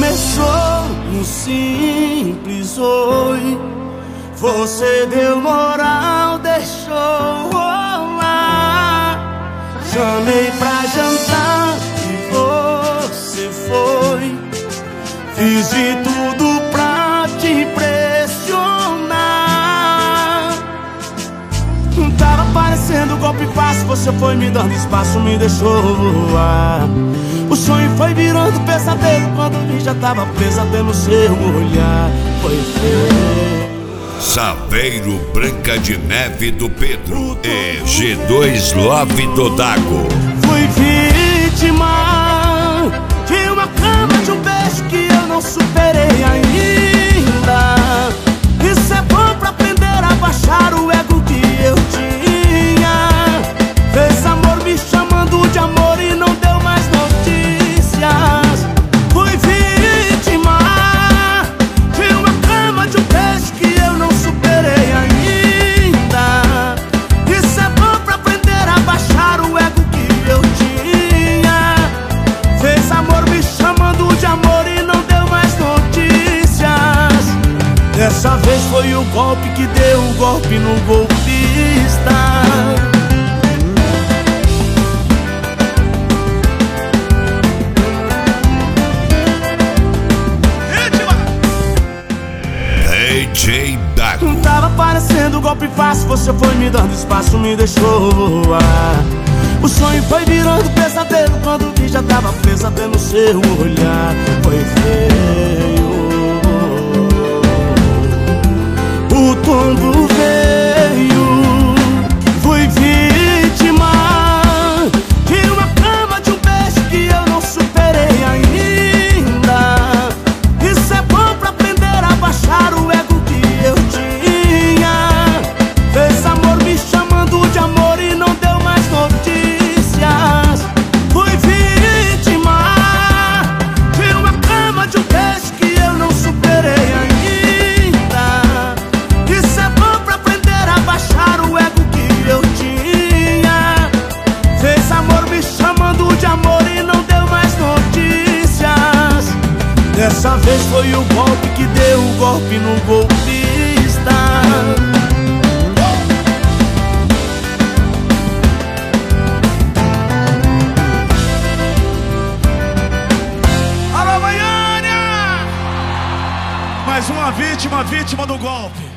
começou um simples oi. Você deu moral, deixou rolar. Chamei pra jantar e você foi. Fiz de tudo pra te impressionar. Tava parecendo golpe fácil, você foi me dando espaço, me deixou voar. O sonho foi virando pesadelo, quando vi já tava presa pelo seu olhar. Foi feio. Saveiro Branca de Neve do Pedro e G2 Love do Dago. Fui vítima de uma cama, de um beijo que eu não superei ainda. Isso é bom pra aprender a baixar o ego que eu tinha. Fez amor me chamando de amor e não deu mais notícias. Fui vítima de uma cama, de um beijo que eu não superei ainda. Isso é bom pra aprender a baixar o ego que eu tinha. Fez amor me chamando de amor e não deu mais notícias. Dessa vez foi o golpe que deu o golpe no golpista. DJ Dago. Tava parecendo golpe fácil, você foi me dando espaço, me deixou voar. O sonho foi virando pesadelo, quando vi já tava presa pelo seu olhar. Foi feio. O tombo veio. Fui vítima de uma cama, de um beijo que eu não superei ainda. Isso é bom pra aprender a baixar o ego que eu tinha. Fez amor me chamando de amor e não deu mais notícias. Fui vítima de uma cama, de um beijo que eu não superei ainda. Isso é bom pra aprender a baixar o ego que eu tinha. Fez amor me chamando de amor e não deu mais notícias. Dessa vez foi o golpe que deu o golpe no golpista. Alô, Goiânia! Mais uma vítima do golpe.